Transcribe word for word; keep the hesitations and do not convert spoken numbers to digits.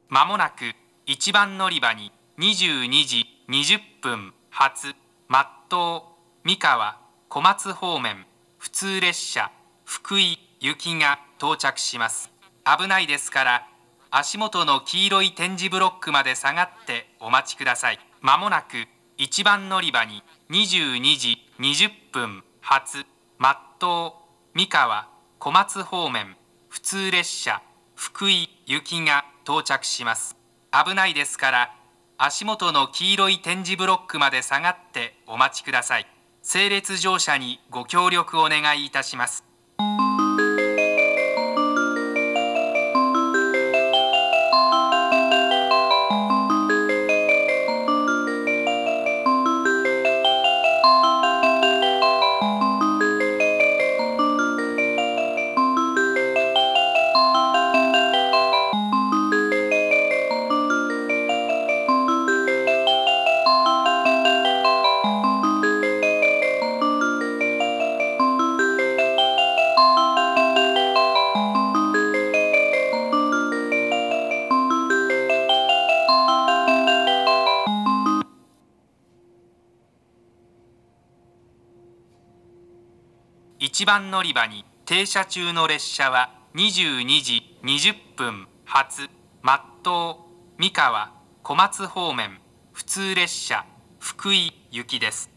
まもなくいちばん乗り場ににじゅうにじにじゅっぷん発松東三河小松方面普通列車福井行きが到着します。危ないですから足元の黄色い点字ブロックまで下がってお待ちください。まもなくいちばん乗り場ににじゅうにじにじゅっぷん発松東三河小松方面普通列車福井行きが到着します。危ないですから足元の黄色い点字ブロックまで下がってお待ちください。整列乗車にご協力お願いいたします。いちばん乗り場に停車中の列車はにじゅうにじにじゅっぷん発松東三河小松方面普通列車福井行きです。